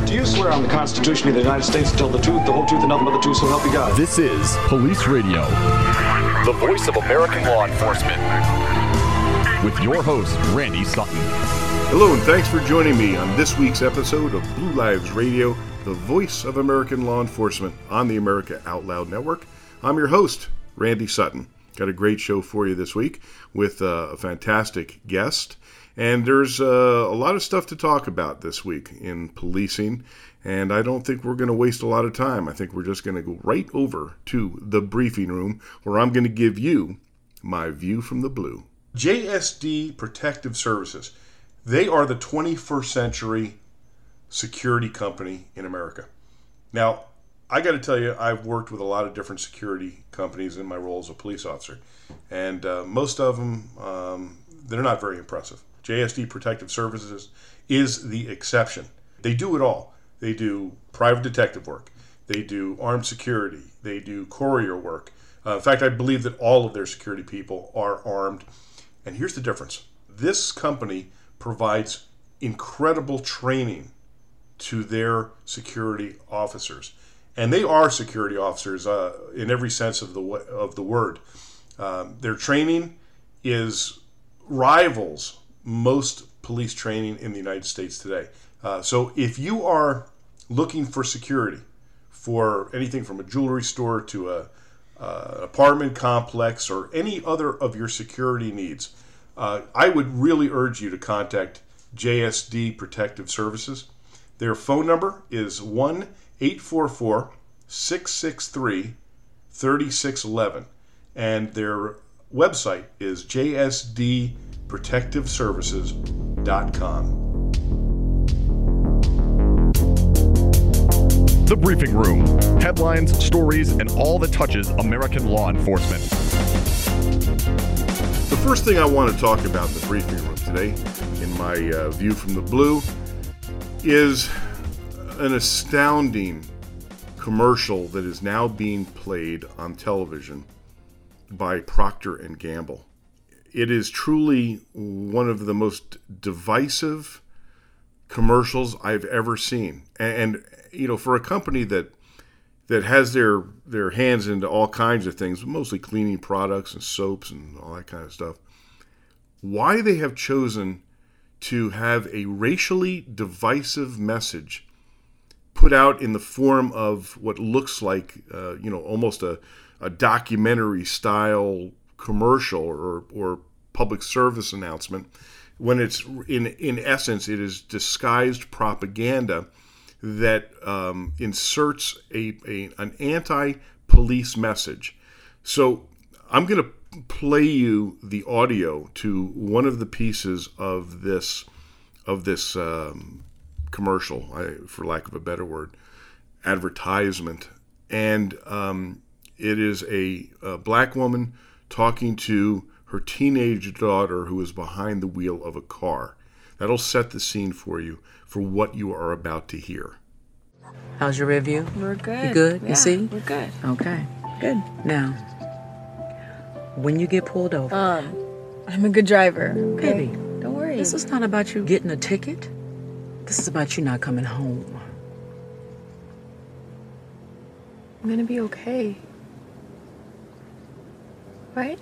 Do you swear on the Constitution of the United States to tell the truth, the whole truth, and nothing but the truth, so help you God? This is Police Radio, the voice of American law enforcement, with your host, Randy Sutton. Hello, and thanks for joining me on this week's episode of Blue Lives Radio, the voice of American law enforcement on the America Out Loud Network. I'm your host, Randy Sutton. Got a great show for you this week with a fantastic guest. And there's a lot of stuff to talk about this week in policing, and I don't think we're going to waste a lot of time. I think we're just going to go right over to the briefing room where I'm going to give you my view from the blue. JSD Protective Services. They are the 21st century security company in America. Now, I got to tell you, I've worked with a lot of different security companies in my role as a police officer, and most of them, they're not very impressive. JSD Protective Services is the exception. They do it all. They do private detective work. They do armed security. They do courier work. In fact, I believe that all of their security people are armed. And here's the difference. This company provides incredible training to their security officers. And they are security officers in every sense of the word. Their training rivals most police training in the United States today. So if you are looking for security for anything from a jewelry store to an apartment complex or any other of your security needs, I would really urge you to contact JSD Protective Services. Their phone number is 1-844-663-3611, and their website is jsdprotectiveservices.com. The Briefing Room. Headlines, stories, and all that touches American law enforcement. The first thing I want to talk about in the briefing room today, in my view from the blue, is an astounding commercial that is now being played on television by Procter & Gamble. It is truly one of the most divisive commercials I've ever seen. And you know, for a company that has their hands into all kinds of things, mostly cleaning products and soaps and all that kind of stuff, why they have chosen to have a racially divisive message put out in the form of what looks like, almost a documentary style commercial or public service announcement, when it's in essence it is disguised propaganda that inserts an anti-police message. So I'm going to play you the audio to one of the pieces of this commercial, for lack of a better word, advertisement, and it is a black woman talking to her teenage daughter who is behind the wheel of a car. That'll set the scene for you for what you are about to hear. How's your review? We're good. You good? Yeah, You see? We're good. Okay, good. Now, when you get pulled over, I'm a good driver. Okay? baby, Don't worry. this is not about you getting a ticket. This is about you not coming home. I'm gonna be okay. Right?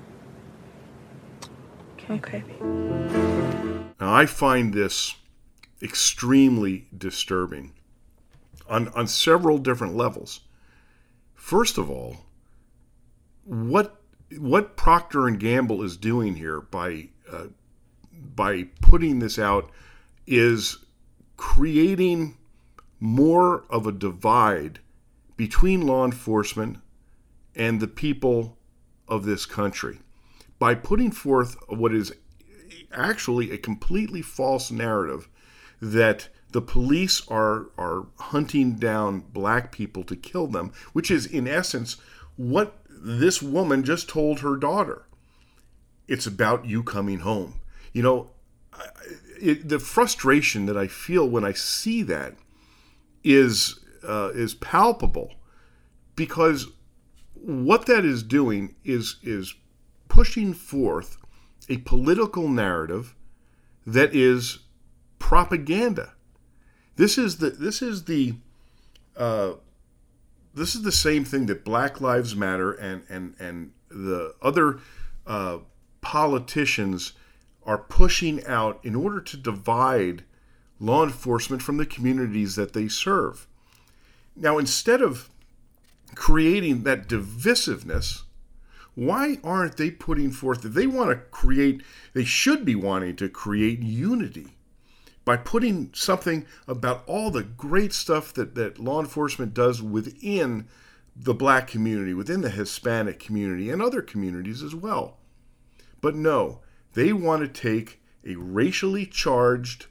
Okay. Now, I find this extremely disturbing on several different levels. First of all, what Procter & Gamble is doing here by putting this out is creating more of a divide between law enforcement and the people of this country by putting forth what is actually a completely false narrative that the police are hunting down black people to kill them, which is in essence what this woman just told her daughter. It's about you coming home. You know, the frustration that I feel when I see that is palpable, because what that is doing is pushing forth a political narrative that is propaganda. This is the same thing that Black Lives Matter and the other politicians are pushing out in order to divide law enforcement from the communities that they serve. Now, instead of creating that divisiveness, why aren't they putting forth that they should be wanting to create unity by putting something about all the great stuff that law enforcement does within the Black community, within the Hispanic community, and other communities as well. But no, they want to take a racially charged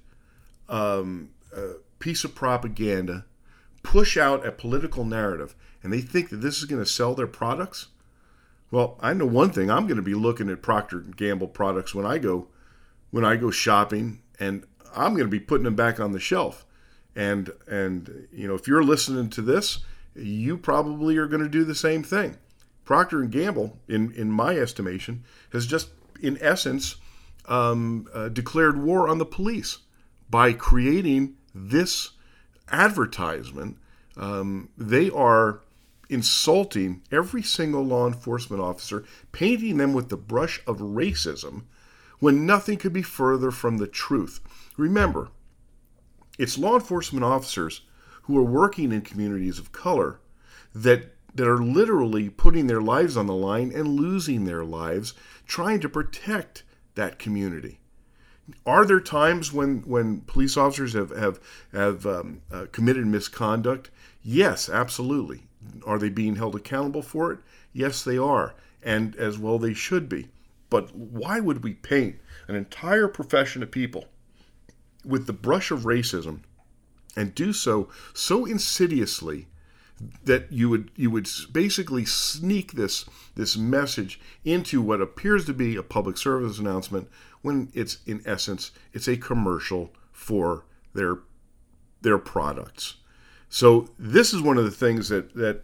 piece of propaganda, push out a political narrative, and they think that this is going to sell their products? Well, I know one thing. I'm going to be looking at Procter & Gamble products when I go shopping, and I'm going to be putting them back on the shelf. And if you're listening to this, you probably are going to do the same thing. Procter & Gamble, in my estimation, has just, in essence, declared war on the police by creating this advertisement. They are insulting every single law enforcement officer, painting them with the brush of racism when nothing could be further from the truth. Remember, it's law enforcement officers who are working in communities of color that are literally putting their lives on the line and losing their lives trying to protect that community. Are there times when police officers have committed misconduct? Yes, absolutely. Are they being held accountable for it? Yes, they are, and as well they should be. But why would we paint an entire profession of people with the brush of racism and do so insidiously that you would basically sneak this message into what appears to be a public service announcement when it's, in essence, it's a commercial for their products. So this is one of the things that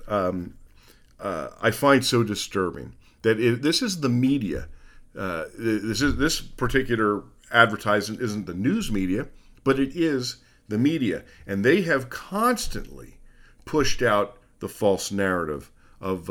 I find so disturbing. This is the media. This particular advertisement isn't the news media, but it is the media, and they have constantly pushed out the false narrative of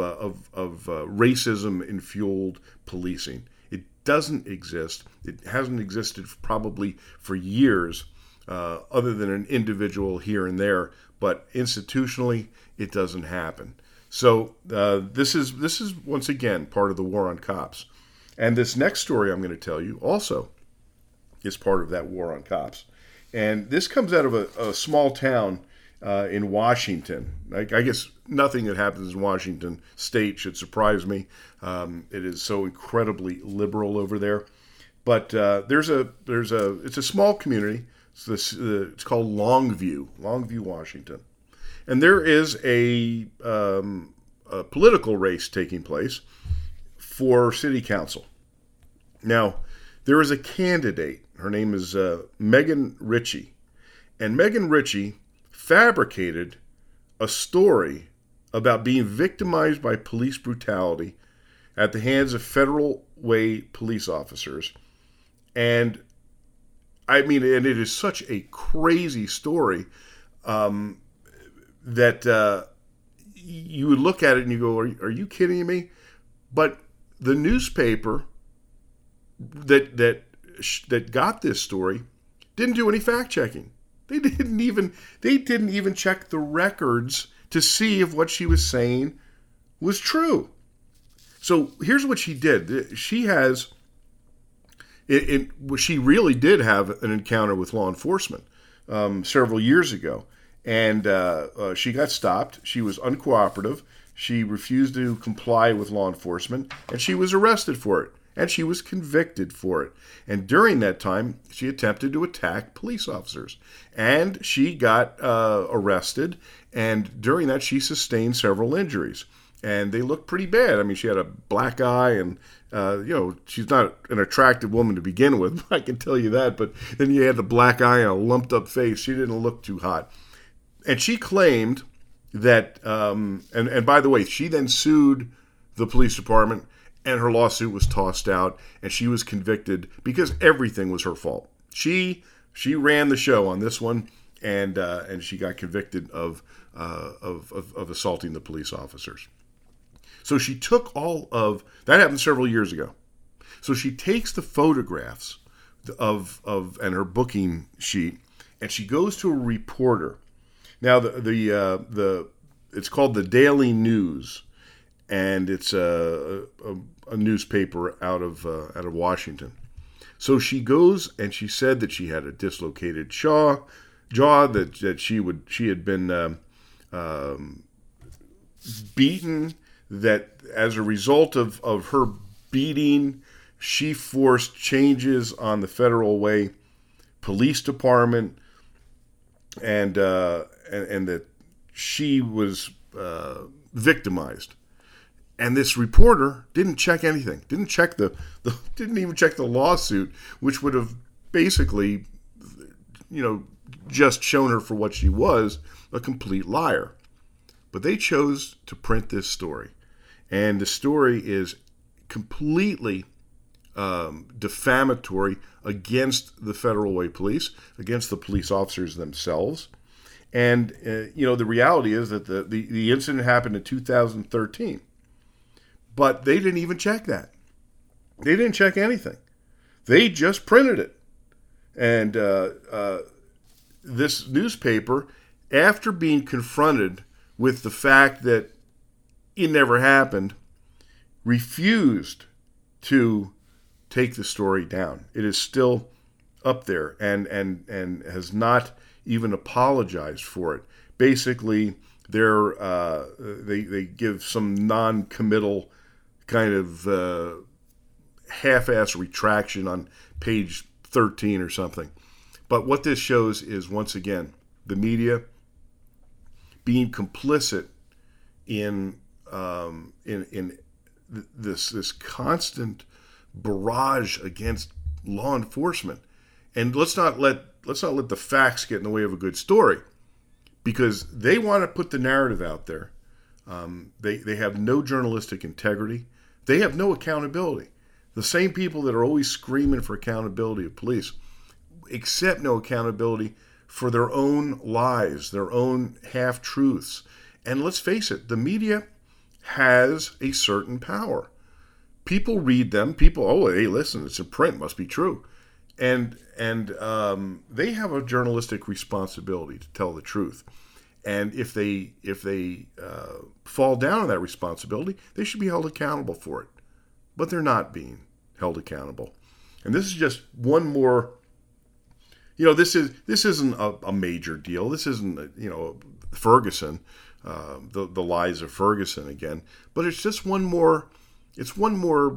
racism-infueled policing. It doesn't exist. It hasn't existed probably for years, other than an individual here and there. But institutionally, it doesn't happen. So this is once again part of the war on cops. And this next story I'm going to tell you also is part of that war on cops. And this comes out of a small town in Washington. I guess nothing that happens in Washington State should surprise me. It is so incredibly liberal over there. But it's a small community. It's called Longview, Washington. And there is a political race taking place for city council. Now, there is a candidate. Her name is Megan Ritchie. And Megan Ritchie fabricated a story about being victimized by police brutality at the hands of Federal Way police officers. And it is such a crazy story that you would look at it and you go, are you kidding me? But the newspaper that got this story didn't do any fact checking. They didn't even check the records to see if what she was saying was true. So here's what she did. She really did have an encounter with law enforcement several years ago. And she got stopped. She was uncooperative. She refused to comply with law enforcement, and she was arrested for it. And she was convicted for it. And during that time, she attempted to attack police officers. And she got arrested. And during that, she sustained several injuries. And they looked pretty bad. I mean, she had a black eye, and she's not an attractive woman to begin with. I can tell you that. But then you had the black eye and a lumped up face. She didn't look too hot. And she claimed that, and by the way, she then sued the police department, and her lawsuit was tossed out, and she was convicted because everything was her fault. She ran the show on this one, and she got convicted of assaulting the police officers. So she took all of that, happened several years ago. So she takes the photographs of and her booking sheet, and she goes to a reporter. Now the it's called the Daily News, and it's a newspaper out of Washington. So she goes and she said that she had a dislocated jaw, that she had been beaten, that as a result of her beating, she forced changes on the Federal Way Police Department, and that she was victimized. And this reporter didn't check anything. Didn't even check the lawsuit, which would have basically, just shown her for what she was, a complete liar. But they chose to print this story. And the story is completely defamatory against the Federal Way Police, against the police officers themselves. And, the reality is that the incident happened in 2013. But they didn't even check that. They didn't check anything. They just printed it. And this newspaper, after being confronted with the fact that it never happened, refused to take the story down. It is still up there and has not even apologized for it. Basically, they give some non-committal kind of half-ass retraction on page 13 or something. But what this shows is, once again, the media being complicit in this constant barrage against law enforcement. And let's not let the facts get in the way of a good story, because they want to put the narrative out there. They have no journalistic integrity. They have no accountability. The same people that are always screaming for accountability of police accept no accountability for their own lies, their own half-truths. And let's face it, the media has a certain power. People read them. Hey, listen, it's in print, must be true. And they have a journalistic responsibility to tell the truth. And if they fall down on that responsibility, they should be held accountable for it. But they're not being held accountable. And this is just one more. This isn't a major deal. This isn't Ferguson, the lies of Ferguson again. But it's just one more. It's one more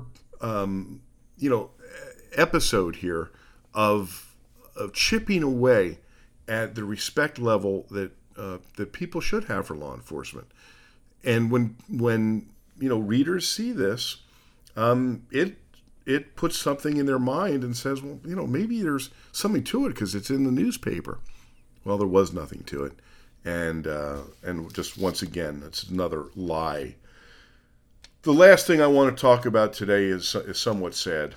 episode here of chipping away at the respect level that people should have for law enforcement. And when readers see this, it puts something in their mind and says, well, maybe there's something to it because it's in the newspaper. Well, there was nothing to it, and just once again, it's another lie. The last thing I want to talk about today is somewhat sad.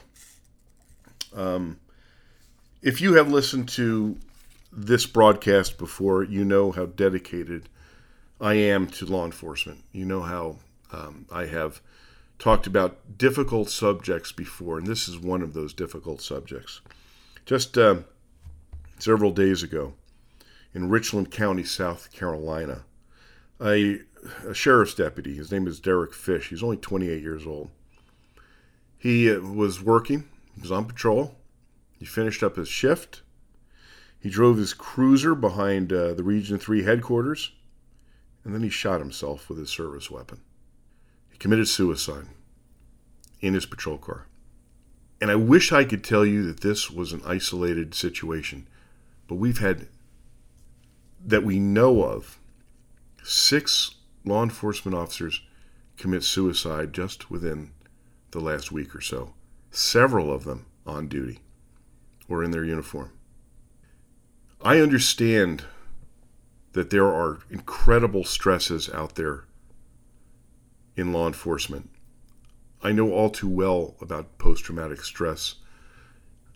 If you have listened to this broadcast before, you know how dedicated I am to law enforcement. You know how I have talked about difficult subjects before, and this is one of those difficult subjects. Just several days ago, in Richland County, South Carolina, a sheriff's deputy, his name is Derek Fish, he's only 28 years old. He was working, he was on patrol, he finished up his shift, he drove his cruiser behind the Region 3 headquarters, and then he shot himself with his service weapon. He committed suicide in his patrol car. And I wish I could tell you that this was an isolated situation, but we've had, that we know of, 6 law enforcement officers commit suicide just within the last week or so. Several of them on duty or in their uniform. I understand that there are incredible stresses out there in law enforcement. I know all too well about post-traumatic stress.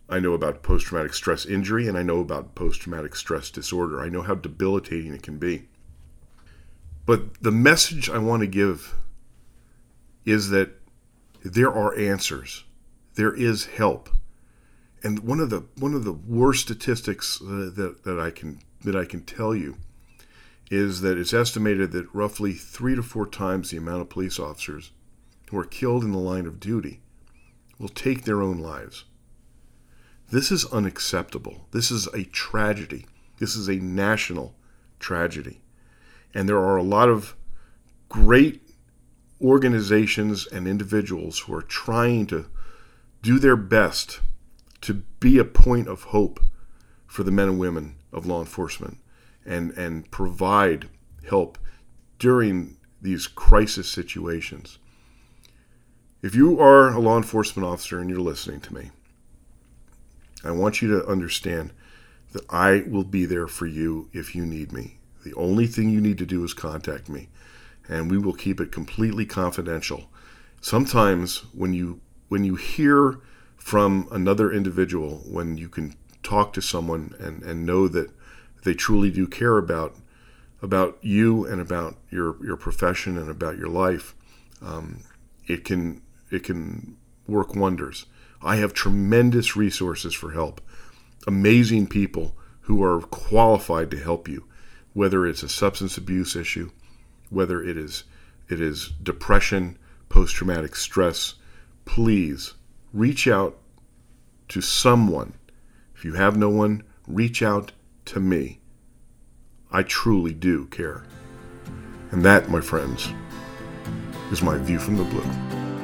I know about post-traumatic stress injury, and I know about post-traumatic stress disorder. I know how debilitating it can be. But the message I want to give is that there are answers. There is help. And one of the worst statistics that I can tell you is that it's estimated that roughly 3 to 4 times the amount of police officers who are killed in the line of duty will take their own lives. This is unacceptable. This is a tragedy. This is a national tragedy. And there are a lot of great organizations and individuals who are trying to do their best to be a point of hope for the men and women of law enforcement and provide help during these crisis situations. If you are a law enforcement officer and you're listening to me, I want you to understand that I will be there for you if you need me. The only thing you need to do is contact me, and we will keep it completely confidential. Sometimes when you hear from another individual, when you can talk to someone and know that they truly do care about you and about your profession and about your life, it can work wonders. I have tremendous resources for help, amazing people who are qualified to help you, whether it's a substance abuse issue, whether it is depression, post-traumatic stress. Please reach out to someone. If you have no one, reach out to me. I truly do care. And that, my friends, is my view from the blue.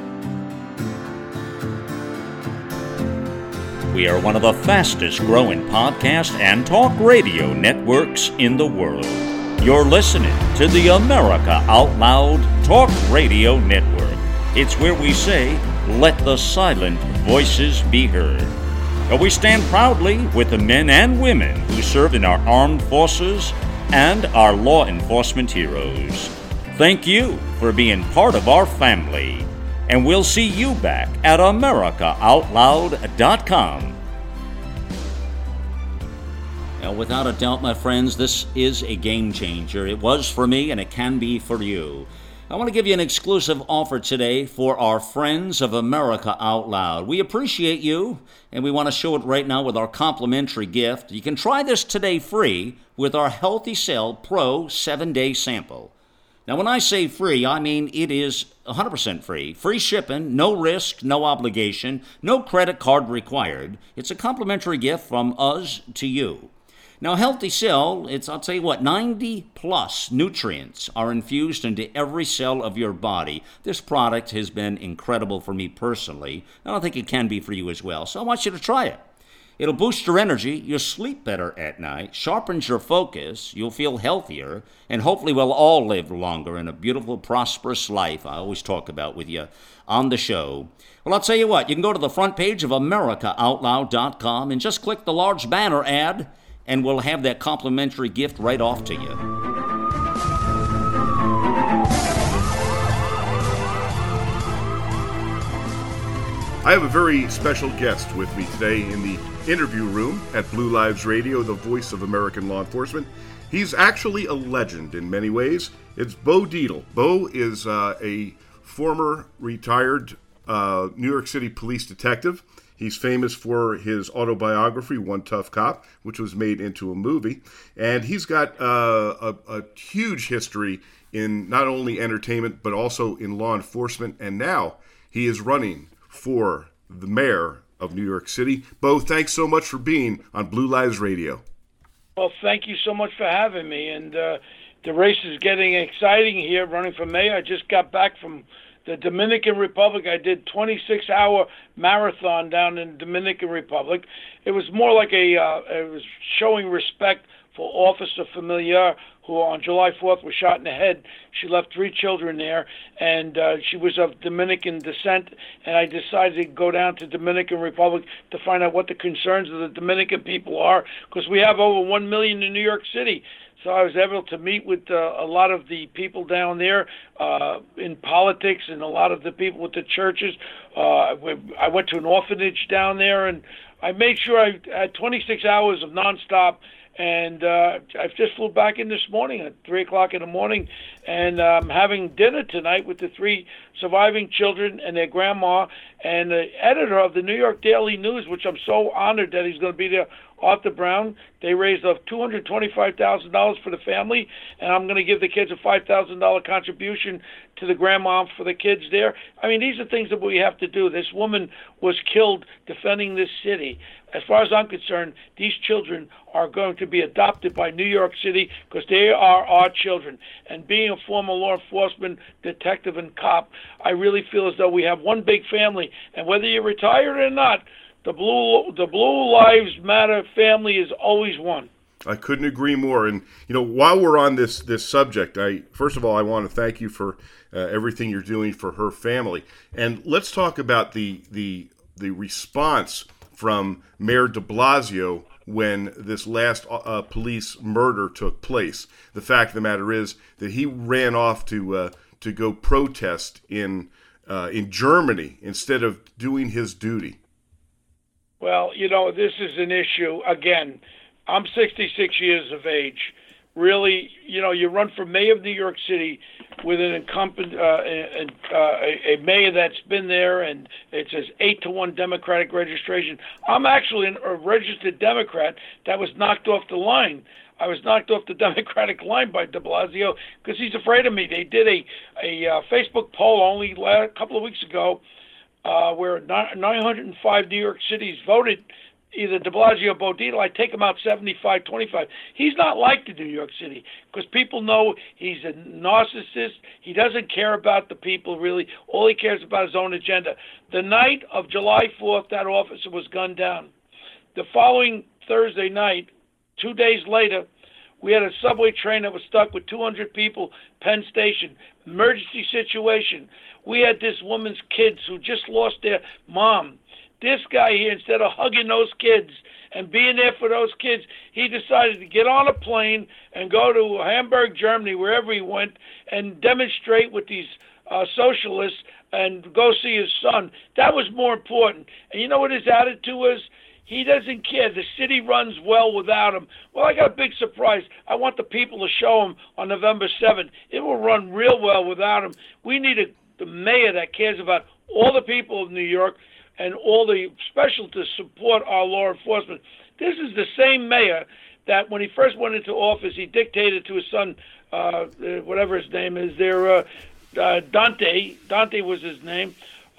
We are one of the fastest growing podcast and talk radio networks in the world. You're listening to the America Out Loud Talk Radio Network. It's where we say, let the silent voices be heard. And we stand proudly with the men and women who serve in our armed forces and our law enforcement heroes. Thank you for being part of our family. And we'll see you back at AmericaOutloud.com. Now, without a doubt, my friends, this is a game changer. It was for me, and it can be for you. I want to give you an exclusive offer today for our friends of America Out Loud. We appreciate you, and we want to show it right now with our complimentary gift. You can try this today free with our Healthy Cell Pro 7-day sample. Now, when I say free, I mean it is 100% free. Free shipping, no risk, no obligation, no credit card required. It's a complimentary gift from us to you. Now, Healthy Cell, I'll tell you what, 90 plus nutrients are infused into every cell of your body. This product has been incredible for me personally. I don't think it can be for you as well, so I want you to try it. It'll boost your energy, you'll sleep better at night, sharpens your focus, you'll feel healthier, and hopefully we'll all live longer in a beautiful, prosperous life I always talk about with you on the show. Well, I'll tell you what, you can go to the front page of AmericaOutloud.com and just click the large banner ad, and we'll have that complimentary gift right off to you. I have a very special guest with me today in the interview room at Blue Lives Radio, the voice of American law enforcement. He's actually a legend in many ways. It's Bo Dietl. Bo is a former retired New York City police detective. He's famous for his autobiography, One Tough Cop, which was made into a movie. And he's got a huge history in not only entertainment, but also in law enforcement. And now he is running for the mayor of New York City. Bo, thanks so much for being on Blue Lives Radio. Well, thank you so much for having me. And the race is getting exciting here, running for mayor. I just got back from the Dominican Republic. I did 26-hour marathon down in the Dominican Republic. It was more like it was showing respect for Officer Familiar, who on July 4th was shot in the head. She left 3 children there, and she was of Dominican descent, and I decided to go down to Dominican Republic to find out what the concerns of the Dominican people are, because we have over 1 million in New York City. So I was able to meet with a lot of the people down there in politics and a lot of the people with the churches. I went to an orphanage down there, and I made sure I had 26 hours of nonstop. And I just flew back in this morning at 3 o'clock in the morning, and I'm having dinner tonight with the 3 surviving children and their grandma and the editor of the New York Daily News, which I'm so honored that he's going to be there, Arthur Brown. They raised $225,000 for the family, and I'm going to give the kids a $5,000 contribution to the grandma for the kids there. I mean, these are things that we have to do. This woman was killed defending this city. As far as I'm concerned, these children are going to be adopted by New York City because they are our children. And being a former law enforcement detective and cop, I really feel as though we have one big family. And whether you're retired or not, the Blue Lives Matter family is always one. I couldn't agree more. And, while we're on this subject, first of all, I want to thank you for everything you're doing for her family. And let's talk about the response from Mayor de Blasio when this last police murder took place. The fact of the matter is that he ran off to go protest in Germany instead of doing his duty. Well, this is an issue. Again, I'm 66 years of age. Really, you run for mayor of New York City with an incumbent, a mayor that's been there, and it says 8-1 Democratic registration. I'm actually a registered Democrat that was knocked off the line. I was knocked off the Democratic line by de Blasio because he's afraid of me. They did a Facebook poll only a couple of weeks ago where 905 New York cities voted either de Blasio or Bodito. I take him out 75-25. He's not like the New York City because people know he's a narcissist. He doesn't care about the people, really. All he cares about is his own agenda. The night of July 4th, that officer was gunned down. The following Thursday night, 2 days later, we had a subway train that was stuck with 200 people, Penn Station, emergency situation. We had this woman's kids who just lost their mom. This guy here, instead of hugging those kids and being there for those kids, he decided to get on a plane and go to Hamburg, Germany, wherever he went, and demonstrate with these socialists and go see his son. That was more important. And you know what his attitude was? He doesn't care. The city runs well without him. Well, I got a big surprise. I want the people to show him on November 7th. It will run real well without him. We need the mayor that cares about all the people of New York and all the special to support our law enforcement. This is the same mayor that when he first went into office, he dictated to his son, whatever his name is there, Dante. Dante was his name.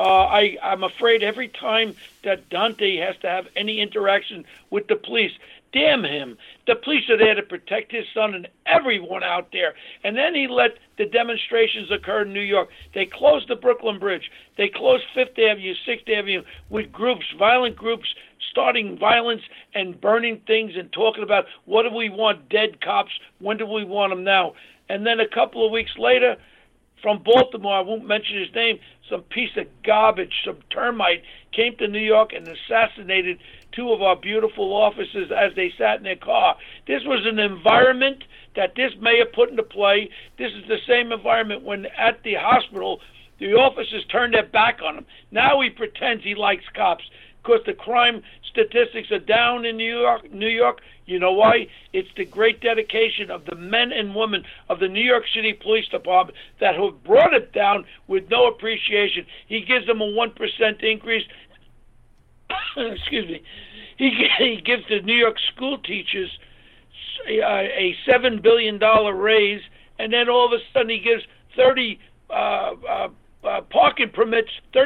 I'm afraid every time that Dante has to have any interaction with the police, damn him. The police are there to protect his son and everyone out there. And then he let the demonstrations occur in New York. They closed the Brooklyn Bridge. They closed Fifth Avenue, Sixth Avenue with groups, violent groups, starting violence and burning things and talking about what do we want, dead cops, when do we want them now? And then a couple of weeks later, from Baltimore, I won't mention his name, some piece of garbage, some termite, came to New York and assassinated 2 of our beautiful officers as they sat in their car. This was an environment that this mayor put into play. This is the same environment when at the hospital, the officers turned their back on him. Now he pretends he likes cops because the crime statistics are down in New York. You know why? It's the great dedication of the men and women of the New York City Police Department that have brought it down with no appreciation. He gives them a 1% increase. Excuse me. He gives the New York school teachers a $7 billion raise, and then all of a sudden he gives 30 parking permits,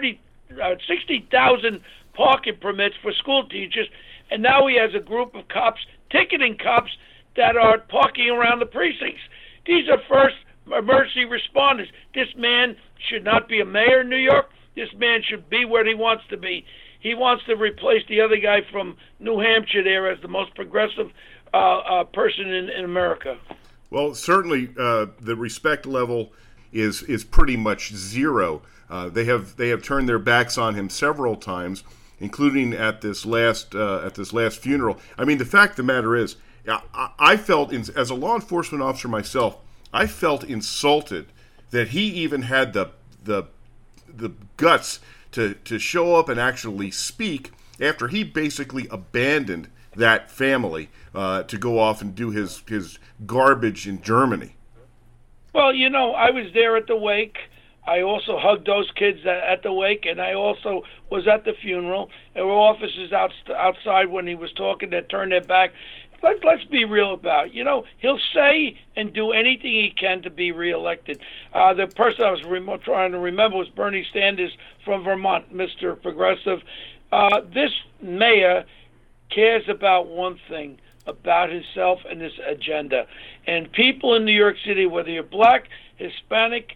60,000 parking permits for school teachers, and now he has a group of cops, ticketing cops, that are parking around the precincts. These are first emergency responders. This man should not be a mayor in New York. This man should be where he wants to be. He wants to replace the other guy from New Hampshire there as the most progressive person in America. Well, certainly the respect level is pretty much zero. They have turned their backs on him several times, including at this last funeral. I mean, the fact of the matter is, I felt, as a law enforcement officer myself, I felt insulted that he even had the guts to show up and actually speak after he basically abandoned that family to go off and do his garbage in Germany. Well, I was there at the wake. I also hugged those kids at the wake, and I also was at the funeral. There were officers outside when he was talking that turned their back. Let's be real about it. He'll say and do anything he can to be reelected. The person I was trying to remember was Bernie Sanders from Vermont, Mr. Progressive. This mayor cares about one thing, about himself and his agenda. And people in New York City, whether you're black, Hispanic,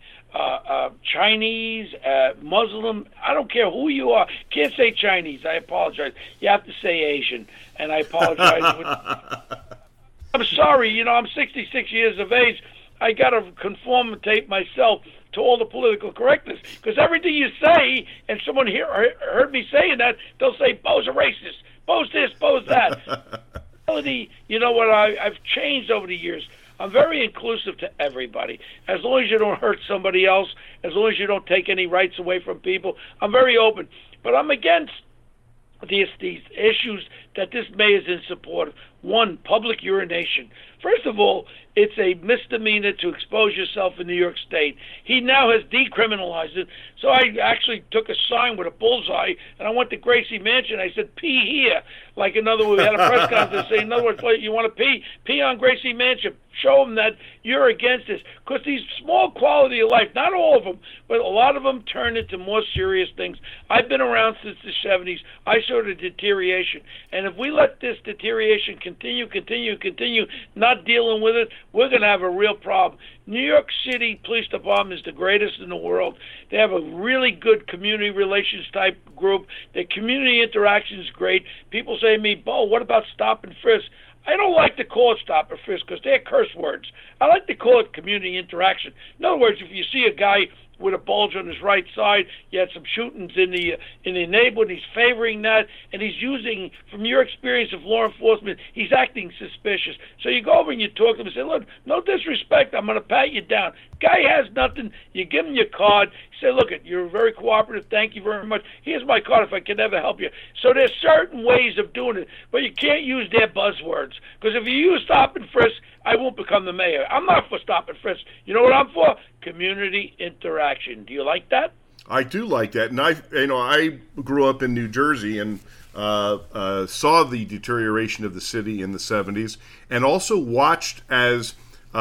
Chinese, Muslim, I don't care who you are. Can't say Chinese. I apologize. You have to say Asian. And I apologize. I'm sorry. I'm 66 years of age. I got to conformate myself to all the political correctness. Because everything you say, and someone heard me saying that, they'll say, Bo's a racist. Bo's this, Bo's that. What I've changed over the years. I'm very inclusive to everybody. As long as you don't hurt somebody else, as long as you don't take any rights away from people, I'm very open. But I'm against these issues that this mayor is in support of. One, public urination. First of all, it's a misdemeanor to expose yourself in New York State. He now has decriminalized it. So I actually took a sign with a bullseye, and I went to Gracie Mansion. I said, pee here. Like, in other words, we had a press conference saying, in other words, you want to pee on Gracie Mansion. Show them that you're against this. Because these small quality of life, not all of them, but a lot of them turn into more serious things. I've been around since the 70s. I saw the deterioration. And if we let this deterioration continue, not dealing with it, we're going to have a real problem. New York City Police Department is the greatest in the world. They have a really good community relations type group. Their community interaction is great. People say to me, Bo, what about stop and frisk? I don't like to call it stop and frisk because they're curse words. I like to call it community interaction. In other words, if you see a guy with a bulge on his right side, you had some shootings in the neighborhood, he's favoring that, and he's using, from your experience of law enforcement, he's acting suspicious. So you go over and you talk to him and say, look, no disrespect, I'm going to pat you down. Guy has nothing. You give him your card. You say, look, you're very cooperative. Thank you very much. Here's my card if I can ever help you. So there's certain ways of doing it, but you can't use their buzzwords. Because if you use stop and frisk, I won't become the mayor. I'm not for stop and frisk. You know what I'm for? Community interaction. Do you like that? I do like that, and I grew up in New Jersey and saw the deterioration of the city in the 70s, and also watched as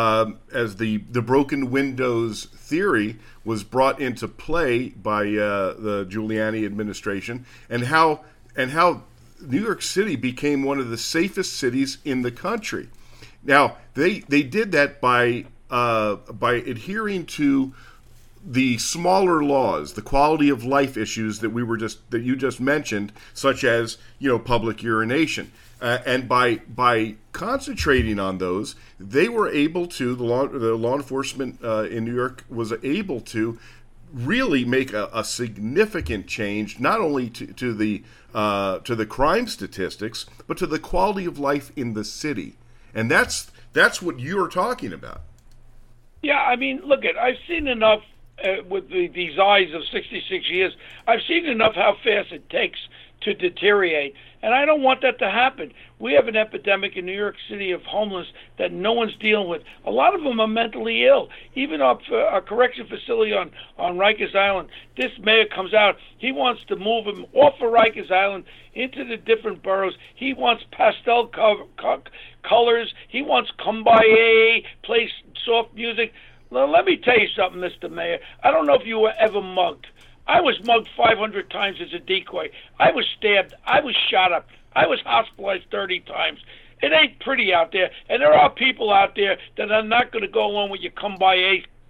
the broken windows theory was brought into play by the Giuliani administration, and how New York City became one of the safest cities in the country. Now they did that by adhering to the smaller laws, the quality of life issues that you just mentioned, such as public urination, and by concentrating on those, they were able to the law enforcement in New York was able to really make a significant change, not only to the crime statistics, but to the quality of life in the city, and that's what you're talking about. Yeah, I mean, look, I've seen enough with these eyes of 66 years. I've seen enough how fast it takes to deteriorate, and I don't want that to happen. We have an epidemic in New York City of homeless that no one's dealing with. A lot of them are mentally ill. Even our correction facility on Rikers Island, this mayor comes out, he wants to move them off of Rikers Island into the different boroughs. He wants pastel colors. He wants kumbaya, play soft music. Now, let me tell you something, Mr. Mayor. I don't know if you were ever mugged. I was mugged 500 times as a decoy. I was stabbed. I was shot up. I was hospitalized 30 times. It ain't pretty out there. And there are people out there that are not going to go along with your kumbaya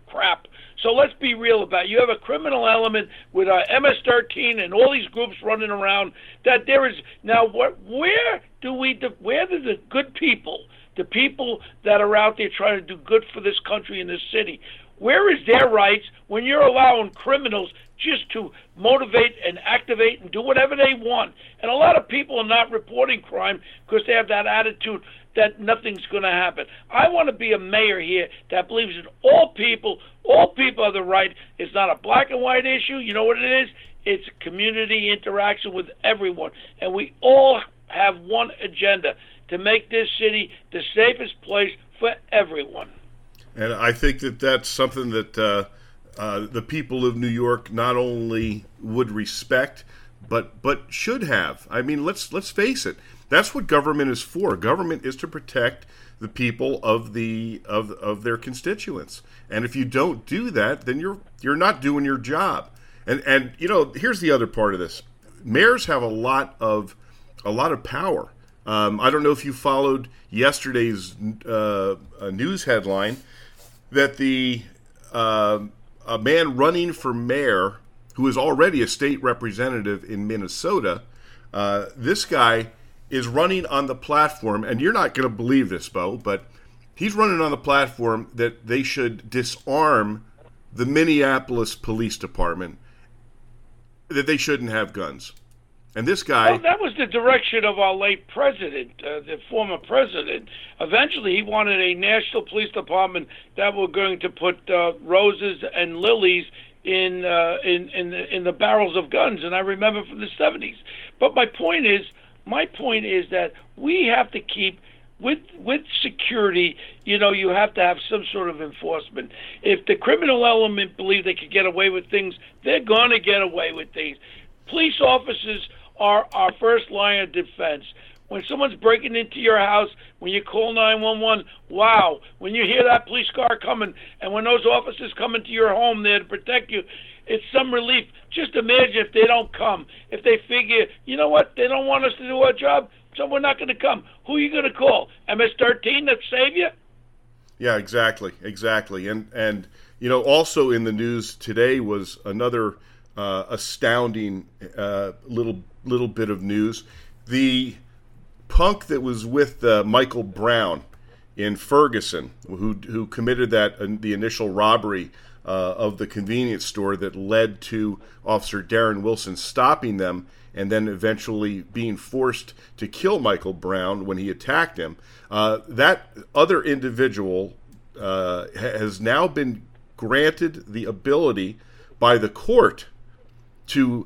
crap. So let's be real about it. You have a criminal element with MS-13 and all these groups running around. That there is now. Where do the good people, the people that are out there trying to do good for this country and this city, where is their rights when you're allowing criminals just to motivate and activate and do whatever they want? And a lot of people are not reporting crime because they have that attitude that nothing's going to happen. I want to be a mayor here that believes that all people have the right. It's not a black and white issue. You know what it is? It's community interaction with everyone. And we all have one agenda, to make this city the safest place for everyone. And I think that that's something that the people of New York not only would respect, but should have. I mean, let's face it. That's what government is for. Government is to protect the people of their constituents. And if you don't do that, then you're not doing your job. And here's the other part of this. Mayors have a lot of power. I don't know if you followed yesterday's news headline that a man running for mayor, who is already a state representative in Minnesota, this guy is running on the platform, and you're not going to believe this, Bo, but he's running on the platform that they should disarm the Minneapolis Police Department, that they shouldn't have guns. And this guy... Well, that was the direction of our late president, the former president. Eventually, he wanted a national police department that were going to put roses and lilies in the barrels of guns, and I remember from the 70s. But my point is that we have to keep, with security, you have to have some sort of enforcement. If the criminal element believe they could get away with things, they're going to get away with things. Police officers are our first line of defense. When someone's breaking into your house, when you call 911, wow, when you hear that police car coming, and when those officers come into your home there to protect you, it's some relief. Just imagine if they don't come. If they figure, you know what, they don't want us to do our job, so we're not going to come. Who are you going to call? MS-13 that save you? Yeah, exactly. And also in the news today was another astounding little bit of news. The punk that was with Michael Brown in Ferguson, who committed the initial robbery of the convenience store that led to Officer Darren Wilson stopping them and then eventually being forced to kill Michael Brown when he attacked him. That other individual has now been granted the ability by the court to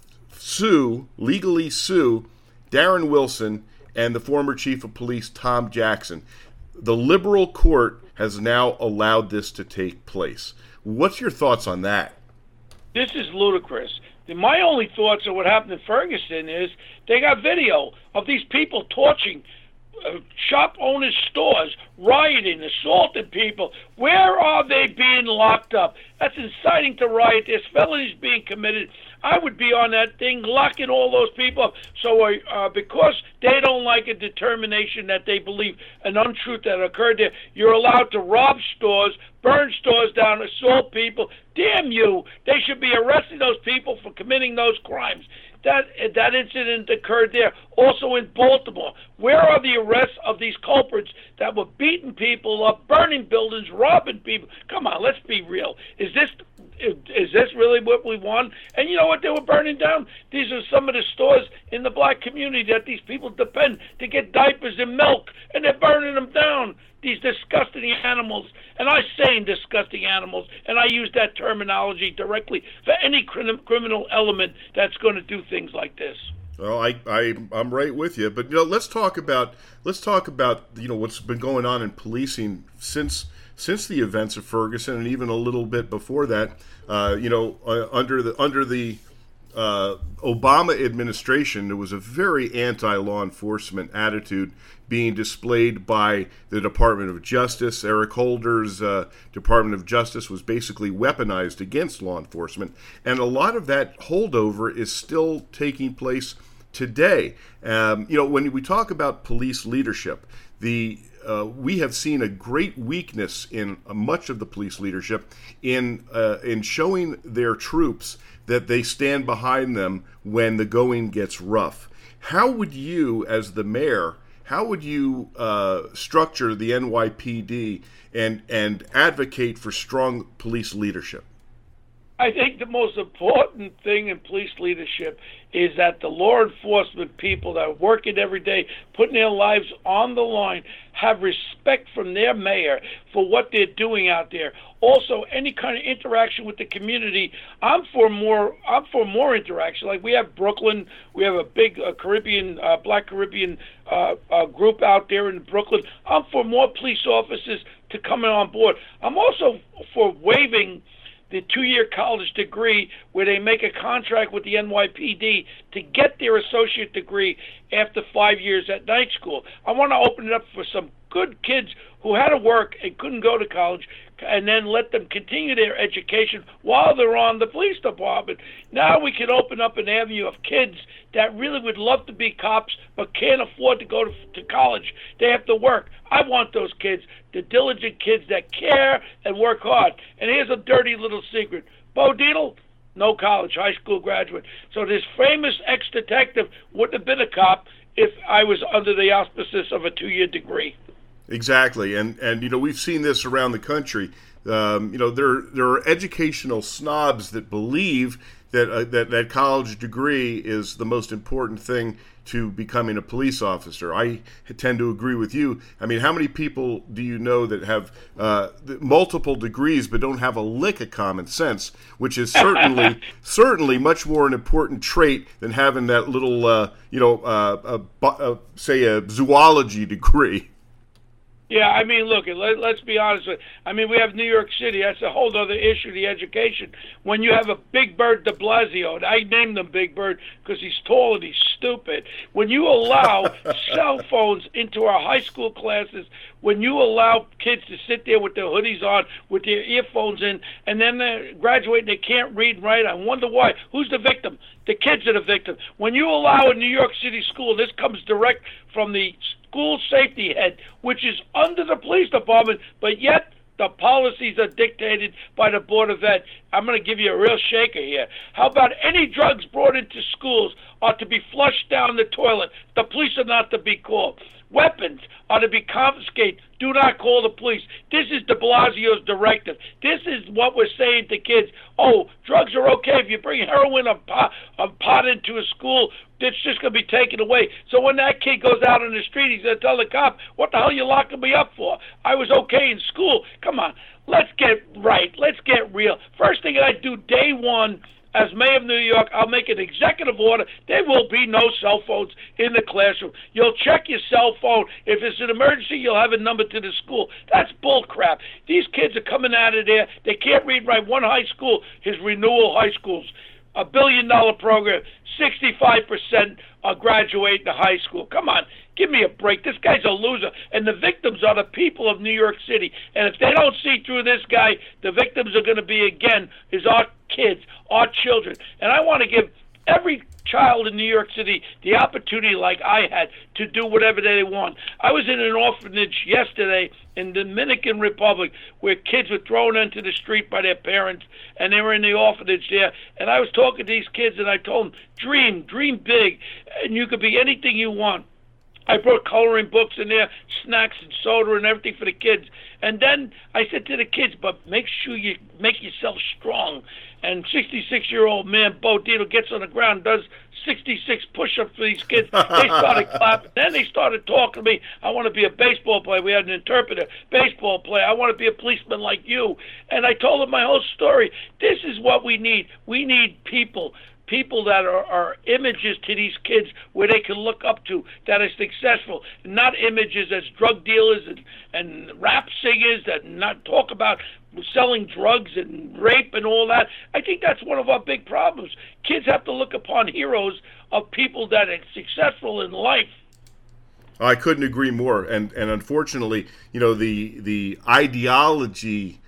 legally sue Darren Wilson and the former chief of police, Tom Jackson. The liberal court has now allowed this to take place. What's your thoughts on that? This is ludicrous. My only thoughts on what happened in Ferguson is they got video of these people torching shop owners' stores, rioting, assaulting people. Where are they being locked up? That's inciting to riot. There's felonies being committed. I would be on that thing locking all those people up. So because they don't like a determination that they believe an untruth that occurred there, you're allowed to rob stores, burn stores down, assault people. Damn you. They should be arresting those people for committing those crimes. That incident occurred there. Also in Baltimore. Where are the arrests of these culprits that were beating people up, burning buildings, robbing people? Come on, let's be real. Is this really what we want? And you know what they were burning down? These are some of the stores in the black community that these people depend to get diapers and milk, and they're burning them down. These disgusting animals, and I say disgusting animals, and I use that terminology directly for any criminal element that's going to do things like this. Well, I'm right with you, but let's talk about what's been going on in policing since the events of Ferguson, and even a little bit before that. Under the Obama administration, there was a very anti-law enforcement attitude being displayed by the Department of Justice. Eric Holder's Department of Justice was basically weaponized against law enforcement, and a lot of that holdover is still taking place today. When we talk about police leadership, the we have seen a great weakness in much of the police leadership in showing their troops that they stand behind them when the going gets rough. How would you, as the mayor, structure the NYPD and advocate for strong police leadership? I think the most important thing in police leadership is that the law enforcement people that are working every day, putting their lives on the line, have respect from their mayor for what they're doing out there. Also, any kind of interaction with the community, I'm for more interaction. Like we have Brooklyn, we have a big Caribbean, Black Caribbean group out there in Brooklyn. I'm for more police officers to come on board. I'm also for waiving the 2-year college degree where they make a contract with the NYPD to get their associate degree after 5 years at night school. I want to open it up for some good kids who had to work and couldn't go to college, and then let them continue their education while they're on the police department. Now we can open up an avenue of kids that really would love to be cops but can't afford to go to college. They have to work. I want those kids, the diligent kids that care and work hard. And here's a dirty little secret. Bo Dietl, no college, high school graduate. So this famous ex-detective wouldn't have been a cop if I was under the auspices of a 2-year degree. Exactly, and we've seen this around the country. There are educational snobs that believe that college degree is the most important thing to becoming a police officer. I tend to agree with you. I mean, how many people do you know that have multiple degrees but don't have a lick of common sense, which is certainly much more an important trait than having that little, say a zoology degree. Yeah, I mean, look, let's be honest. I mean, we have New York City. That's a whole other issue, the education. When you have a Big Bird de Blasio, and I named him Big Bird because he's tall and he's stupid. When you allow cell phones into our high school classes, when you allow kids to sit there with their hoodies on, with their earphones in, and then they graduate and they can't read and write, I wonder why. Who's the victim? The kids are the victim. When you allow a New York City school, this comes direct from the school safety head, which is under the police department, but yet the policies are dictated by the Board of Ed. I'm going to give you a real shaker here. How about any drugs brought into schools are to be flushed down the toilet? The police are not to be called. Weapons are to be confiscated. Do not call the police. This is de Blasio's directive. This is what we're saying to kids. Oh, drugs are okay if you bring heroin or pot into a school. It's just going to be taken away. So when that kid goes out on the street, he's going to tell the cop, what the hell are you locking me up for? I was okay in school. Come on, let's get right. Let's get real. First thing I do day one, as mayor of New York, I'll make an executive order. There will be no cell phones in the classroom. You'll check your cell phone. If it's an emergency, you'll have a number to the school. That's bull crap. These kids are coming out of there. They can't read right. One high school, his renewal high schools, $1 billion program, 65% graduate to high school. Come on, give me a break. This guy's a loser, and the victims are the people of New York City. And if they don't see through this guy, the victims are going to be, again, is our kids, our children. And I want to give every child in New York City the opportunity, like I had, to do whatever they want. I was in an orphanage yesterday in the Dominican Republic where kids were thrown into the street by their parents, and they were in the orphanage there. And I was talking to these kids, and I told them, dream big, and you could be anything you want. I brought coloring books in there, snacks and soda and everything for the kids. And then I said to the kids, but make sure you make yourself strong. And 66-year-old man, Bo Dietl, gets on the ground and does 66 push-ups for these kids. They started clapping. Then they started talking to me. I want to be a baseball player. We had an interpreter, baseball player. I want to be a policeman like you. And I told them my whole story. This is what we need. We need people that are images to these kids where they can look up to, that are successful, not images as drug dealers and rap singers that not talk about selling drugs and rape and all that. I think that's one of our big problems. Kids have to look upon heroes of people that are successful in life. I couldn't agree more. And unfortunately, the ideology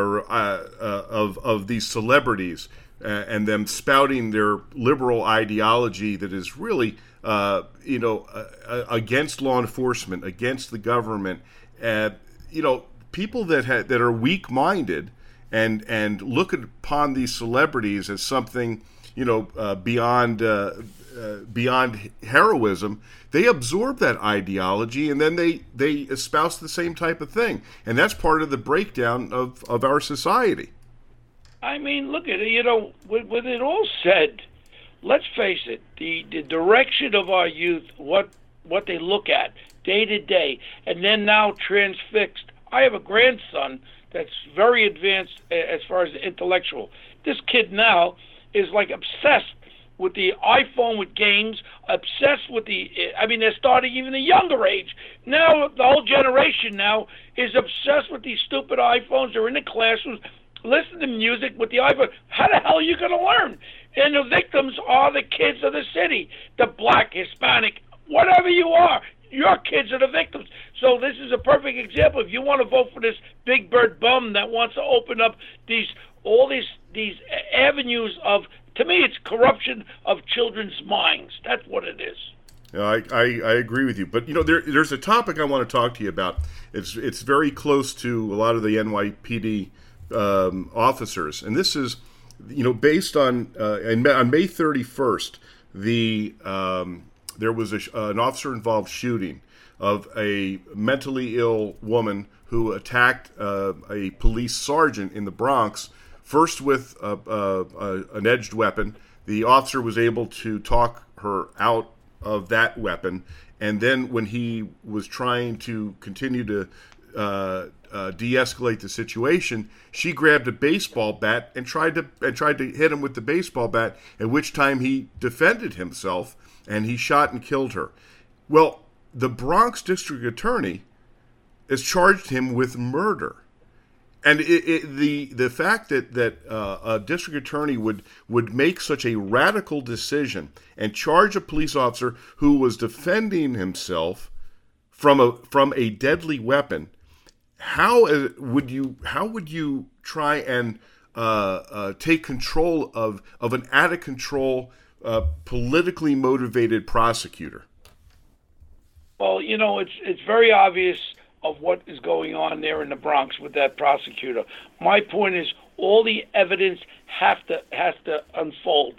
of these celebrities and them spouting their liberal ideology that is really, against law enforcement, against the government, people that are weak-minded and look upon these celebrities as something, beyond heroism, they absorb that ideology and then they espouse the same type of thing. And that's part of the breakdown of our society. I mean, look at it, with it all said, let's face it, the direction of our youth, what they look at day to day, and then now transfixed. I have a grandson that's very advanced as far as the intellectual. This kid now is like obsessed with the iPhone, with games, obsessed with they're starting even a younger age. Now the whole generation now is obsessed with these stupid iPhones. They're in the classrooms, listen to music with the iPhone. How the hell are you going to learn? And the victims are the kids of the city, the black, Hispanic, whatever you are. Your kids are the victims. So this is a perfect example. If you want to vote for this big bird bum that wants to open up all these avenues of, to me, it's corruption of children's minds. That's what it is. I agree with you. But, there's a topic I want to talk to you about. It's very close to a lot of the NYPD officers. And this is, based on May 31st, there was an officer-involved shooting of a mentally ill woman who attacked a police sergeant in the Bronx, first with an edged weapon. The officer was able to talk her out of that weapon, and then when he was trying to continue to de-escalate the situation, she grabbed a baseball bat and tried to hit him with the baseball bat, at which time he defended himself, and he shot and killed her. Well, the Bronx District Attorney has charged him with murder. And the fact that a district attorney would make such a radical decision and charge a police officer who was defending himself from a deadly weapon, how would you try and take control of an out of control politically motivated prosecutor? Well, it's very obvious of what is going on there in the Bronx with that prosecutor. My point is, all the evidence has to unfold.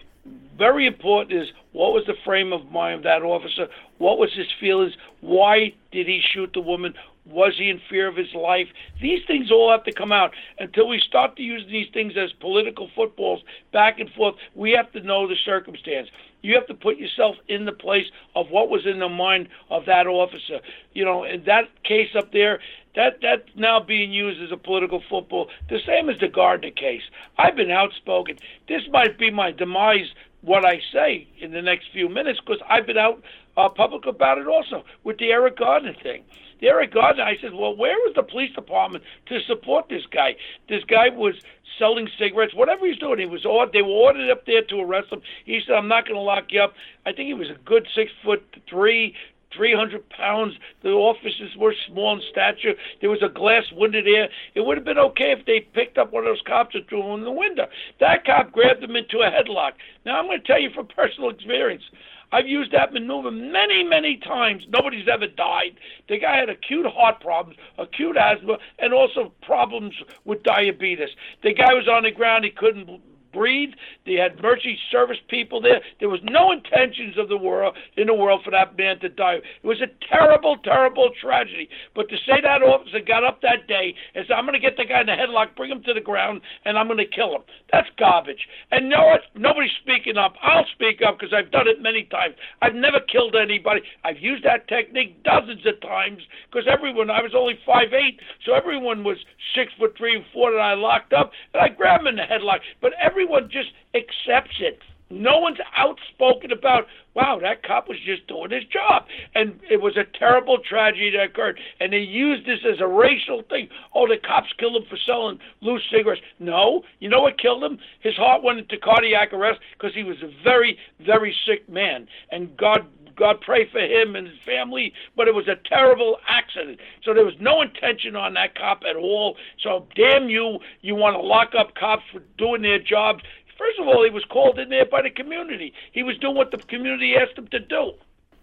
Very important is, what was the frame of mind of that officer? What was his feelings? Why did he shoot the woman? Was he in fear of his life? These things all have to come out. Until we start to use these things as political footballs back and forth, we have to know the circumstance. You have to put yourself in the place of what was in the mind of that officer. In that case up there, that's now being used as a political football. The same as the Gardner case. I've been outspoken. This might be my demise, what I say in the next few minutes, because I've been out public about it also with the Eric Gardner thing. The Eric Gardner, I said, well, where was the police department to support this guy? This guy was selling cigarettes, whatever he's doing. They were ordered up there to arrest him. He said, I'm not going to lock you up. I think he was a good 6'3", 300 pounds. The officers were small in stature. There was a glass window there. It would have been okay if they picked up one of those cops and threw him in the window. That cop grabbed him into a headlock. Now, I'm going to tell you from personal experience, I've used that maneuver many, many times. Nobody's ever died. The guy had acute heart problems, acute asthma, and also problems with diabetes. The guy was on the ground. He couldn't breathe. They had emergency service people there. There was no intentions in the world for that man to die. It was a terrible, terrible tragedy. But to say that officer got up that day and said, I'm going to get the guy in the headlock, bring him to the ground, and I'm going to kill him. That's garbage. And you know what? Nobody's speaking up. I'll speak up because I've done it many times. I've never killed anybody. I've used that technique dozens of times because I was only 5'8", so everyone was 6'3" and 4 that I locked up, and I grabbed him in the headlock. But everyone just accepts it. No one's outspoken about, wow, that cop was just doing his job. And it was a terrible tragedy that occurred. And they used this as a racial thing. Oh, the cops killed him for selling loose cigarettes. No. You know what killed him? His heart went into cardiac arrest because he was a very, very sick man. And God pray for him and his family, but it was a terrible accident. So there was no intention on that cop at all. So damn you want to lock up cops for doing their jobs. First of all, he was called in there by the community. He was doing what the community asked him to do.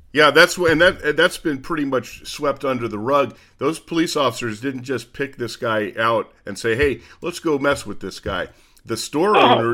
Yeah, that's been pretty much swept under the rug. Those police officers didn't just pick this guy out and say, "Hey, let's go mess with this guy." The store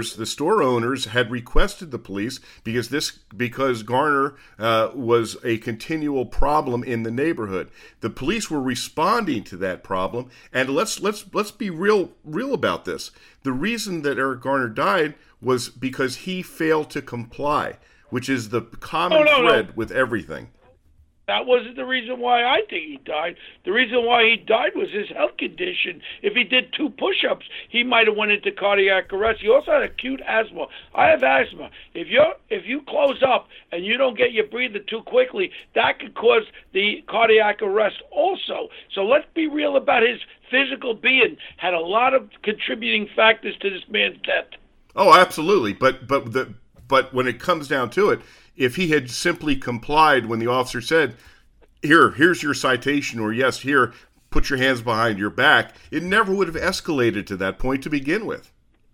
owners had requested the police because Garner was a continual problem in the neighborhood. The police were responding to that problem, and let's be real about this. The reason that Eric Garner died was because he failed to comply, which is the common thread with everything. That wasn't the reason why I think he died. The reason why he died was his health condition. If he did 2 push-ups, he might have went into cardiac arrest. He also had acute asthma. I have asthma. If you close up and you don't get your breather too quickly, that could cause the cardiac arrest also. So let's be real about his physical being. Had a lot of contributing factors to this man's death. Oh, absolutely. But when it comes down to it, if he had simply complied when the officer said, here's your citation, or yes, here, put your hands behind your back, it never would have escalated to that point to begin with.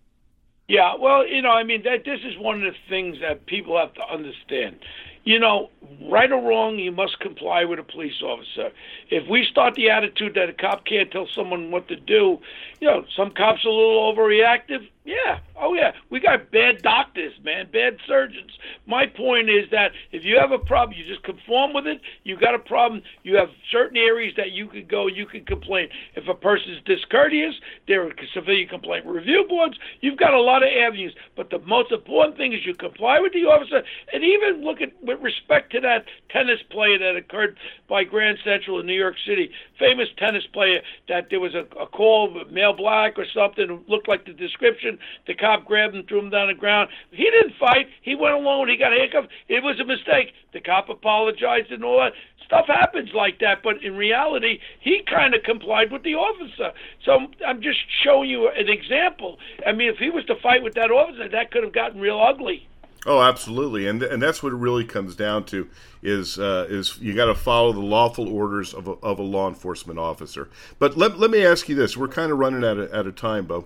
Yeah, well, this is one of the things that people have to understand. Right or wrong, you must comply with a police officer. If we start the attitude that a cop can't tell someone what to do, some cops are a little overreactive. Yeah. Oh, yeah. We got bad doctors, man, bad surgeons. My point is that if you have a problem, you just conform with it. You got a problem. You have certain areas that you could go, you can complain. If a person's discourteous, there are civilian complaint review boards. You've got a lot of avenues. But the most important thing is you comply with the officer. And even look at, with respect to that tennis player that occurred by Grand Central in New York City, famous tennis player, that there was a call, male black or something, looked like the description. The cop grabbed him, threw him down the ground. He didn't fight. He went alone. He got handcuffed. It was a mistake. The cop apologized and all that. Stuff happens like that, but in reality, he kind of complied with the officer. So I'm just showing you an example. I mean, if he was to fight with that officer, that could have gotten real ugly. Oh, absolutely, and that's what it really comes down to is you got to follow the lawful orders of a law enforcement officer. But let me ask you this: we're kind of running out of time, Bo.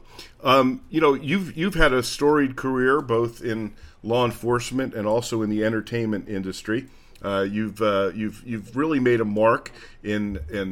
You've had a storied career both in law enforcement and also in the entertainment industry. You've really made a mark in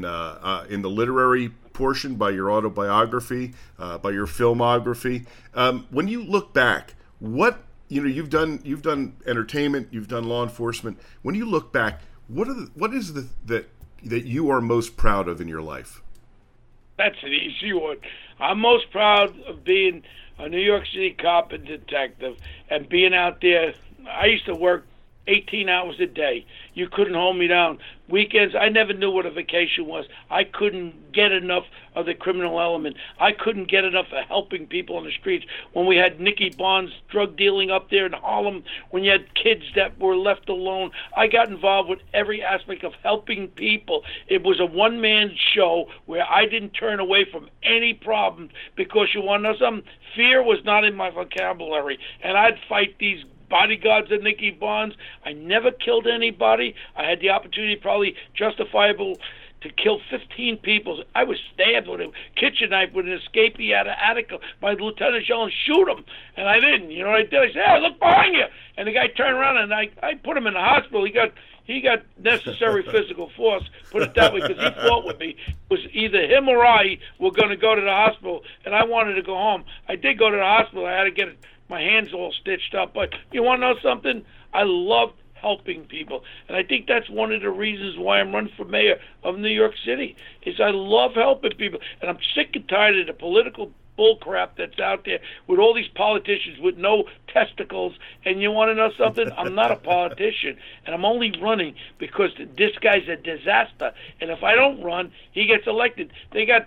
the literary portion by your autobiography, by your filmography. When you look back, you've done entertainment, you've done law enforcement. When you look back, what is that you are most proud of in your life? That's an easy one. I'm most proud of being a New York City cop and detective and being out there. I used to work 18 hours a day. You couldn't hold me down. Weekends, I never knew what a vacation was. I couldn't get enough of the criminal element. I couldn't get enough of helping people on the streets. When we had Nicky Bond's drug dealing up there in Harlem, when you had kids that were left alone, I got involved with every aspect of helping people. It was a one-man show where I didn't turn away from any problems because you want to know something? Fear was not in my vocabulary, and I'd fight these bodyguards of Nicky Bonds. I never killed anybody. I had the opportunity, probably justifiable, to kill 15 people. I was stabbed with a kitchen knife with an escapee out of Attica. My lieutenant's yelling, shoot him. And I didn't. You know what I did? I said, hey, look behind you. And the guy turned around and I put him in the hospital. He got necessary physical force, put it that way, because he fought with me. It was either him or I were going to go to the hospital, and I wanted to go home. I did go to the hospital. I had to get my hands all stitched up. But you want to know something? I love helping people. And I think that's one of the reasons why I'm running for mayor of New York City, is I love helping people. And I'm sick and tired of the political bullcrap that's out there with all these politicians with no testicles. And you want to know something? I'm not a politician, and I'm only running because this guy's a disaster. And if I don't run, he gets elected. They got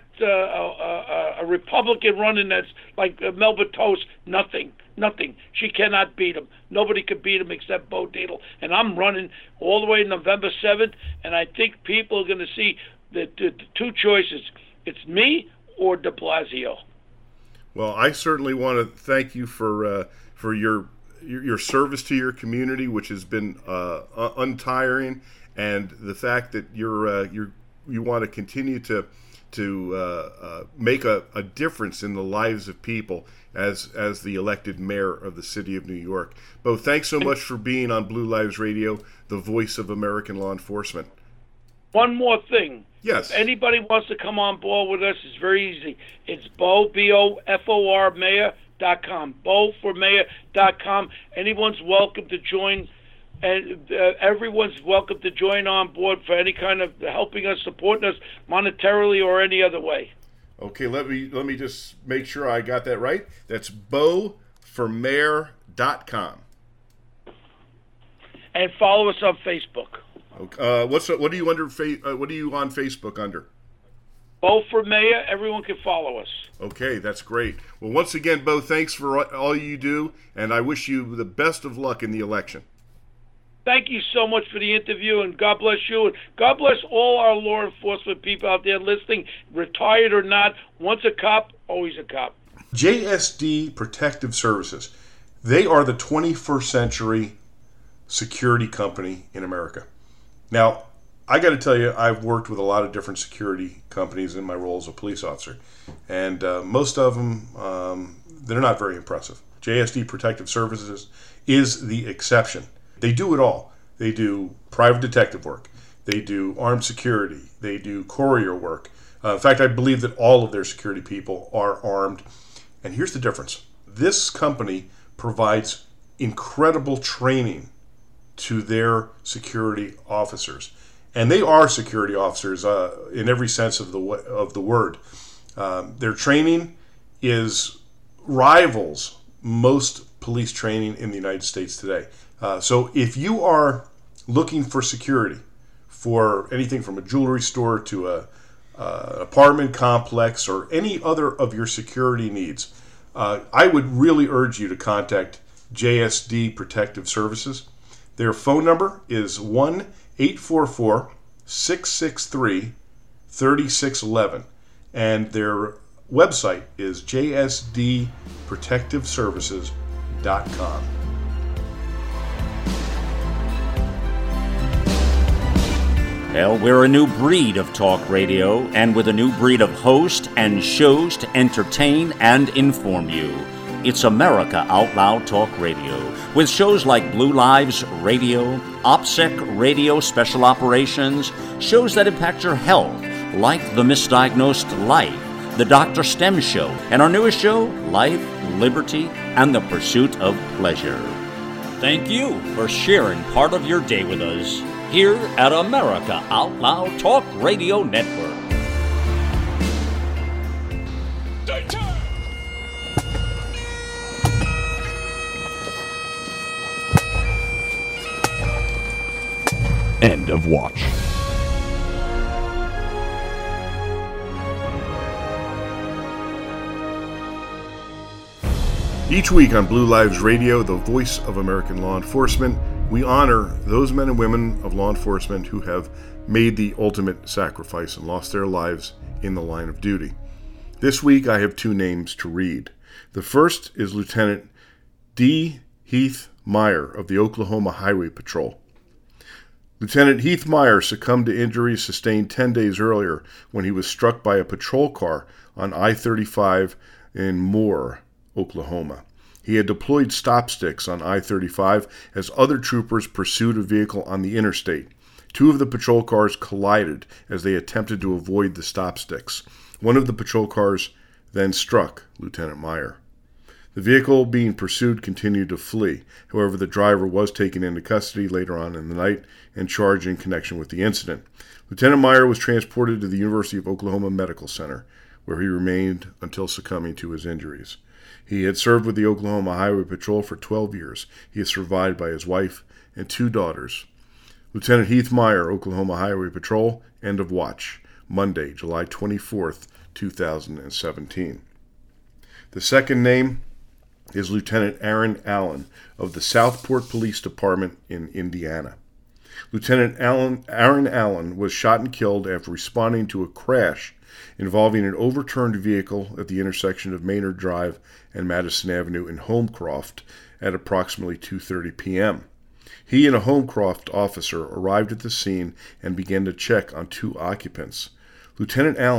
a Republican running that's like Melba Toast, nothing. She cannot beat him. Nobody could beat him except Bo Dietl. And I'm running all the way to November 7th, and I think people are going to see the two choices. It's me or de Blasio. Well, I certainly want to thank you for your service to your community, which has been untiring, and the fact that you want to continue to to make a difference in the lives of people as the elected mayor of the city of New York. Bo, thanks so much for being on Blue Lives Radio, the voice of American law enforcement. One more thing. Yes. If anybody wants to come on board with us, it's very easy. It's Bo, BOFOR, mayor.com. BoForMayor.com. Anyone's welcome to join, and everyone's welcome to join on board for any kind of helping us, supporting us monetarily or any other way. Okay, let me just make sure I got that right. That's BoForMayor.com. And follow us on Facebook. Okay. What are you under? What are you on Facebook under? Bo for Mayor. Everyone can follow us. Okay, that's great. Well, once again, Bo, thanks for all you do, and I wish you the best of luck in the election. Thank you so much for the interview, and God bless you, and God bless all our law enforcement people out there listening, retired or not. Once a cop, always a cop. JSD Protective Services. They are the 21st century security company in America. Now, I got to tell you, I've worked with a lot of different security companies in my role as a police officer, and most of them, they're not very impressive. JSD Protective Services is the exception. They do it all. They do private detective work. They do armed security. They do courier work. In fact, I believe that all of their security people are armed. And here's the difference. This company provides incredible training to their security officers. And they are security officers in every sense of the word. Their training rivals most police training in the United States today. So if you are looking for security for anything from a jewelry store to an apartment complex or any other of your security needs, I would really urge you to contact JSD Protective Services. Their phone number is 1-844-663-3611, and their website is jsdprotectiveservices.com. Well, we're a new breed of talk radio, and with a new breed of hosts and shows to entertain and inform you. It's America Out Loud Talk Radio, with shows like Blue Lives Radio, OPSEC Radio Special Operations, shows that impact your health, like The Misdiagnosed Life, The Dr. STEM Show, and our newest show, Life, Liberty, and the Pursuit of Pleasure. Thank you for sharing part of your day with us here at America Out Loud Talk Radio Network. End of watch. Each week on Blue Lives Radio, the voice of American law enforcement, we honor those men and women of law enforcement who have made the ultimate sacrifice and lost their lives in the line of duty. This week I have two names to read. The first is Lieutenant D. Heath Meyer of the Oklahoma Highway Patrol. Lieutenant Heath Meyer succumbed to injuries sustained 10 days earlier when he was struck by a patrol car on I-35 in Moore, Oklahoma. He had deployed stop sticks on I-35 as other troopers pursued a vehicle on the interstate. Two of the patrol cars collided as they attempted to avoid the stop sticks. One of the patrol cars then struck Lieutenant Meyer. The vehicle being pursued continued to flee. However, the driver was taken into custody later on in the night and charged in connection with the incident. Lieutenant Meyer was transported to the University of Oklahoma Medical Center, where he remained until succumbing to his injuries. He had served with the Oklahoma Highway Patrol for 12 years. He is survived by his wife and two daughters. Lieutenant Heath Meyer, Oklahoma Highway Patrol, end of watch, Monday, July 24th, 2017. The second name is Lieutenant Aaron Allen of the Southport Police Department in Indiana. Lieutenant Aaron Allen was shot and killed after responding to a crash involving an overturned vehicle at the intersection of Maynard Drive and Madison Avenue in Holmcroft at approximately 2:30 p.m. He and a Holmcroft officer arrived at the scene and began to check on two occupants. Lieutenant Allen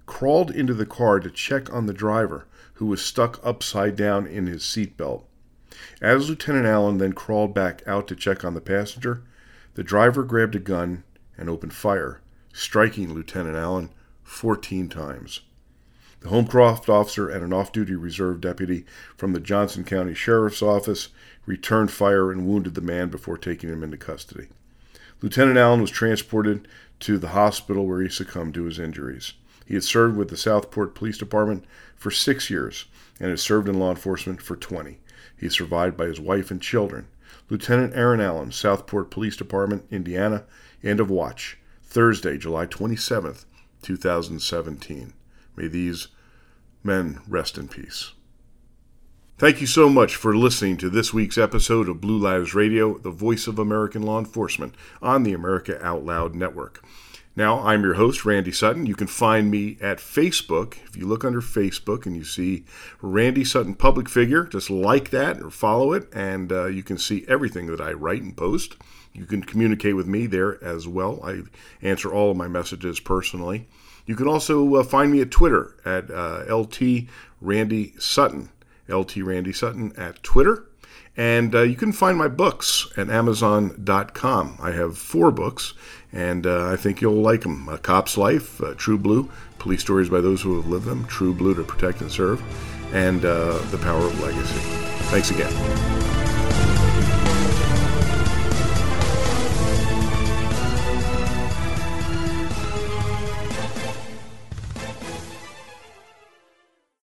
crawled into the car to check on the driver, who was stuck upside down in his seatbelt. As Lieutenant Allen then crawled back out to check on the passenger, the driver grabbed a gun and opened fire, striking Lieutenant Allen 14 times. The Holmcroft officer and an off-duty reserve deputy from the Johnson County Sheriff's Office returned fire and wounded the man before taking him into custody. Lieutenant Allen was transported to the hospital where he succumbed to his injuries. He had served with the Southport Police Department for 6 years and has served in law enforcement for 20. He is survived by his wife and children. Lieutenant Aaron Allen, Southport Police Department, Indiana, end of watch, Thursday, July 27th, 2017. May these men rest in peace. Thank you so much for listening to this week's episode of Blue Lives Radio, the voice of American law enforcement on the America Out Loud Network. Now, I'm your host, Randy Sutton. You can find me at Facebook. If you look under Facebook and you see Randy Sutton Public Figure, just like that or follow it, and you can see everything that I write and post. You can communicate with me there as well. I answer all of my messages personally. You can also find me at Twitter at LT Randy Sutton. LT Randy Sutton at Twitter. And you can find my books at Amazon.com. I have 4 books, and I think you'll like them. A Cop's Life, True Blue, Police Stories by Those Who Have Lived Them, True Blue to Protect and Serve, and The Power of Legacy. Thanks again.